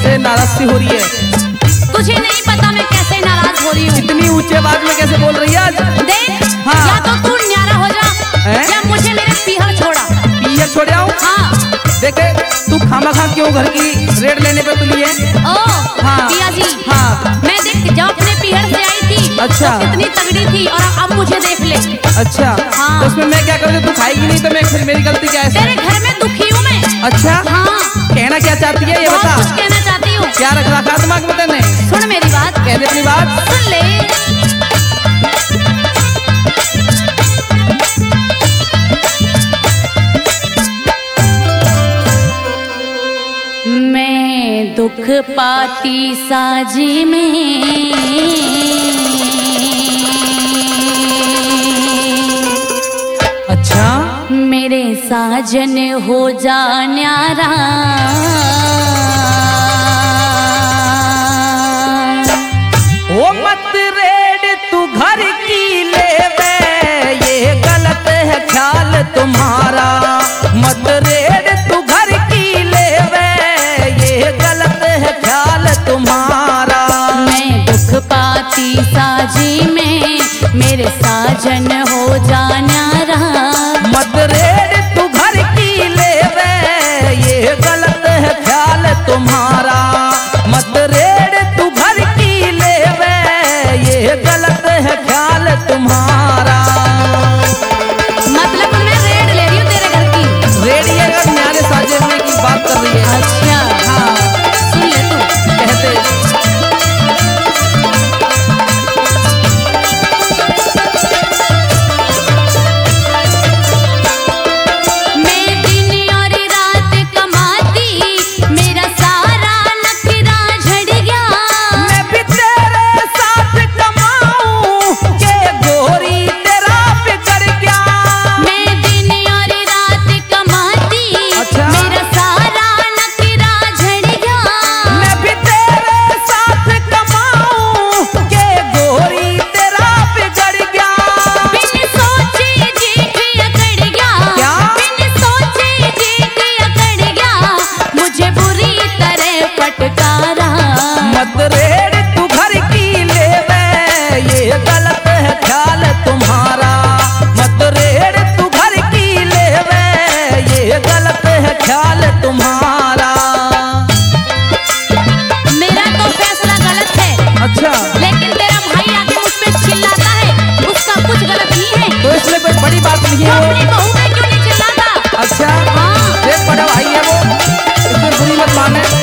कैसे नाराज सी हो रही है? तुझे नहीं पता मैं कैसे नाराज हो रही हूँ। इतनी ऊंचे आवाज में कैसे बोल रही है आज? देख, हाँ। या तो तू न्यारा हो जा या मुझे मेरे पीहर छोड़ा। पीहर छोड़ आओ? हाँ। देखे तू खामखा क्यों घर की रेड लेने पे तुली है? ओ हाँ। पिया जी, हाँ। मैं देख जब अपने पीहर से आई थी अच्छा। तो कितनी तगड़ी थी और अब मुझे देख ले। अच्छा। हाँ। तो उसमें मैं क्या करूँ? तू खाएगी नहीं तो मैं फिर मेरी गलती क्या है? तेरे घर में दुखी हूँ मैं। अच्छा। हाँ। कहना क्या चाहती है ये बहुत बता। कुछ कहना चाहती हूँ। क्या रख रखा दिमाग में तूने? सुन मेरी बात। कह दे अपनी बात। सुन ले। मैं दुख पाती साजी में, अच्छा। मेरे साजन हो जा न्यारा। ओ मत रेड तू घर की लेवे, ये गलत है ख्याल तुम्हारा। मत रेड तू घर की लेवे, ये गलत है ख्याल तुम्हारा। मैं दुख पाती साजी में, मेरे साजन हो जा न्यारा। मत रेड तू घर की लेवे, ये गलत है ख्याल तुम्हारा। मत रेड तू घर की लेवे, ये गलत है ख्याल तुम्हारा। मतलब मैं रेड ले रही हूँ तेरे घर की? रेड ये अगर न्यारे साजने की बात कर रही है। अच्छा। हाँ। सुन ले तू। कहते मैं दिन और रात कमाती, मेरा सारा नखरा झड़ गया। मैं भी तेरे साथ कमाऊं के गोरी तेरा बिगड़ गया। मैं दिन और रात कमाती, अच्छा। मेरा सारा नखरा झड़ गया। मैं भी तेरे साथ कमाऊं के गोरी तेरा बिगड़ गया। बिन सोचे जीत अकड़ गया। क्या? बिन सोचे जीत अकड़ गया, मुझे बुरी तरह फटकारा। मत रेड तू घर की लेवे, ये गलत है ख्याल तुम्हारा। मत रेड तू घर की लेवे, ये गलत है ख्याल तुम्हारा। मेरा तो फैसला गलत है, अच्छा। लेकिन तेरा भाई आके मुझ पे चिल्लाता है, उसका कुछ गलत नहीं है। तो इसमें कोई बड़ी बात नहीं तो है अपनी वो। बहू पे क्यों नहीं चिल्लाता? अच्छा। हाँ। देख बड़ा भाई है वो, इसमें बुरी मत माने।